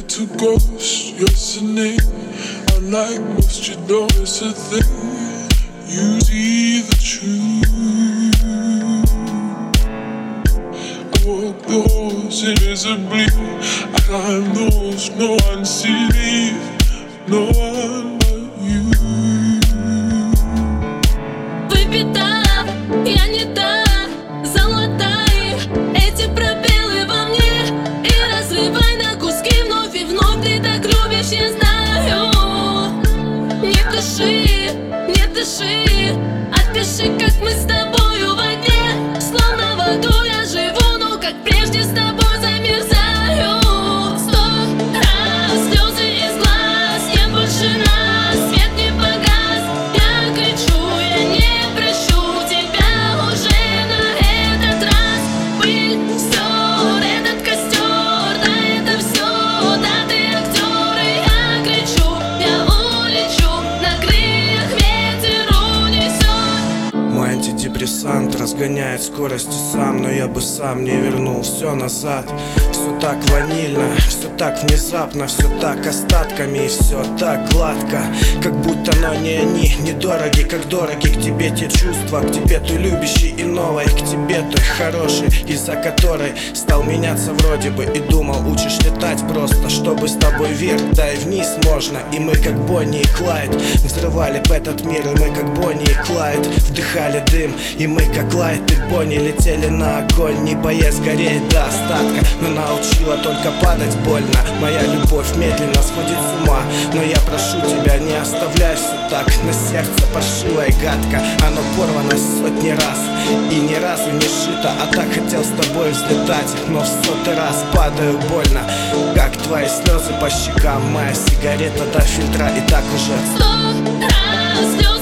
to ghost, yes the name. Unlike most, you don't miss a thing. You see the truth. I walk the halls invisibly. I climb those no one sees, no one but you. Выпита, я не та, золотая. Эти пробелы во мне и разрывай на куски вновь и вновь. Ты так любишь, я знаю. Не дыши, не дыши, отпиши, как мы с тобою в огне. Словно в аду я живу, но как прежде с тобой замерзаю. 100 раз слезы из глаз, нет больше нас, свет не погас. Я кричу, я не прощу тебя уже на этот раз. Пыль, стёр, этот костер, да это все, да ты актер. И я кричу, я улечу, на крыльях ветер унесет. Мой антидепрессант разгоняет скорости сам, но я бы сам не вернул все назад. Все так ванильно, все так внезапно, все так остатками и все так гладко. Как будто, но не они, недороги, как дороги к тебе те чувства, к тебе той любящей и новой, к тебе той хорошей, из-за которой стал меняться вроде бы и думал, учишь летать просто, чтобы с тобой вверх, да и вниз можно. И мы как Бонни и Клайд взрывали б этот мир, и мы как Бонни и Клайд вдыхали дым, и мы как Клайд и Бонни летели на огонь, не боясь гореть до остатка, но научила только падать больно. Моя любовь медленно сходит с ума, но я прошу тебя, не оставляй все так. На сердце паршиво и гадко, оно порвано сотни раз и ни разу не шито. А так хотел с тобой взлетать, но в 100-й раз падаю больно, как твои слезы по щекам. Моя сигарета до фильтра и так уже 100 раз слезы.